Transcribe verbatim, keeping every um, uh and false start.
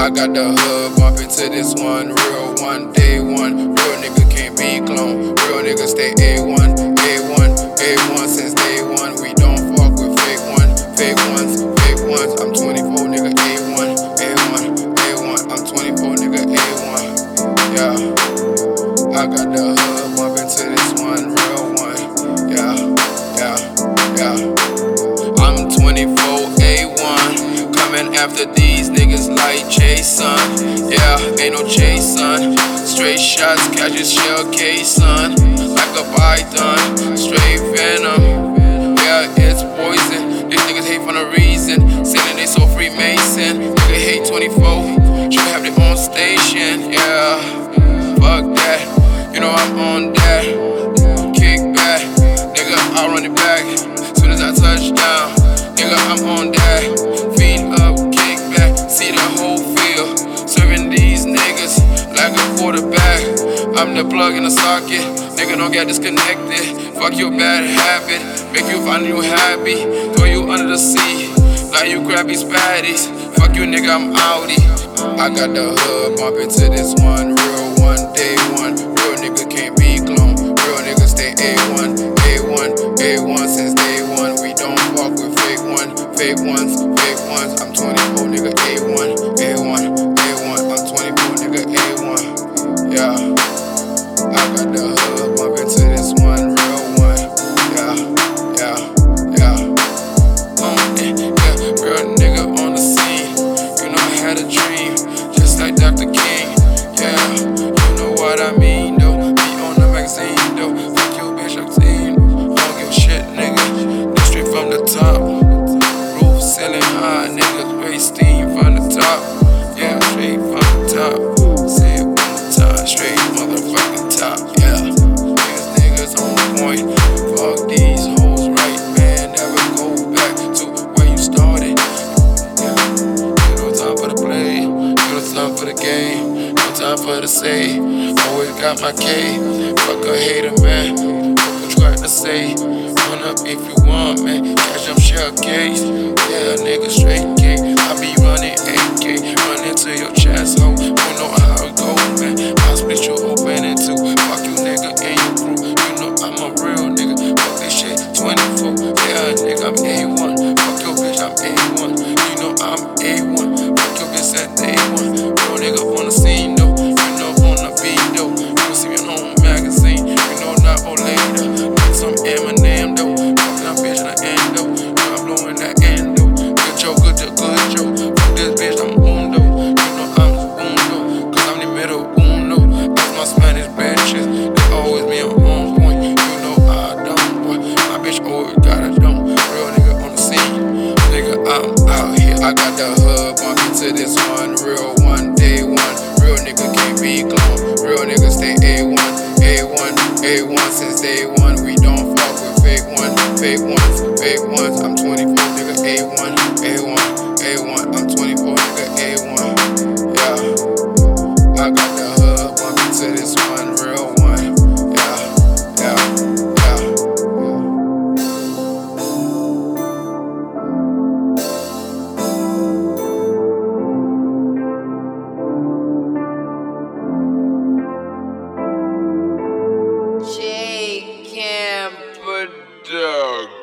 I got the hood bumping to this one, real one, day one. Real nigga can't be clone. Real nigga stay A one, A one, A one since day one. We don't fuck with fake one, fake ones, fake ones. I'm twenty-four, nigga, A one, A one, A one. I'm twenty-four, nigga, A one. Yeah, I got the hood bumping to this one, real one. Yeah, yeah, yeah. I'm twenty-four, A one. Coming after these niggas like Jason. Yeah, ain't no chase, son. Straight shots, catch a shell case, son. Like a python, straight venom. Yeah, it's poison. These niggas hate for no reason. Saying they so Freemason. Nigga hate twenty-four. Should have their own station. Yeah, fuck that. You know I'm on that. Kick back. Nigga, I'll run it back. Soon as I touch down. Nigga, I'm on that. Feet up, kick back. See the whole field. Serving these niggas like a quarterback. I'm the plug in the socket. Nigga, don't get disconnected. Fuck your bad habit. Make you find you happy. Throw you under the sea. Now you grab these patties. Fuck you, nigga, I'm outie. I got the hood bumping to this one. Real one, day one. Real nigga can't be clone. Real nigga stay A one, A one, A one since day one. We don't fuck with fake one, fake ones, fake ones. I'm twenty-four, nigga, A one, A one, A one. I'm twenty-four, nigga, A one. Yeah, I got the hood bumping to this one, real one. Yeah, yeah, yeah. Um, yeah, real nigga on the scene. You know I had a dream, just like Doctor King. Yeah, you know what I mean though. Be on the magazine though. Fuck your bitch, I'm clean. I don't give a shit, nigga. This straight from the top. Roof ceiling high, niggas raise steam from the top. Yeah, straight from the top. Say it one more time, straight motherfucking top. Yeah, these niggas on point. Fuck these hoes, right, man? Never go back to where you started. Yeah, you know time for the play, you know time for the game, no time for the say. Always got my K. Fuck a hater, man. Fuck what you got to say. Run up if you want, man. Catch them shell case. Yeah, nigga, straight K. I be running A K, running to your chest, ho. You know how it go, man. I'll split you open in two. Fuck you, nigga, and your crew. You know I'm a real nigga. Fuck this shit, twenty-four. Yeah, nigga, I'm A one. Fuck your bitch, I'm A one. You know I'm A one. Fuck your bitch at day one. Real nigga on the scene, though. You know on the beat, though. You see me on the magazine. You know not or later. Like some Eminem, though. Fuck that bitch in the end, though. You know I'm blowing that end, though. Good joke, good joke, good joke. Fuck this bitch, I'm uno. You know I'm uno. Cause I'm the middle uno. That's my Spanish bitches. They always be on point. You know I don't, boy. My bitch always got a don't. Real nigga on the scene. Nigga, I'm out here. I got the hood bumping to this one. Real one, day one. Real nigga can't be clone. Real nigga stay A one, A one, A one since day one. We don't fuck with fake one, fake ones, fake ones. I'm twenty-four, nigga, A one, A one, A one. I'm twenty-four, nigga, A one. Yeah, I got the hood bumping to this one, real one. Yeah, yeah, J Cam Production.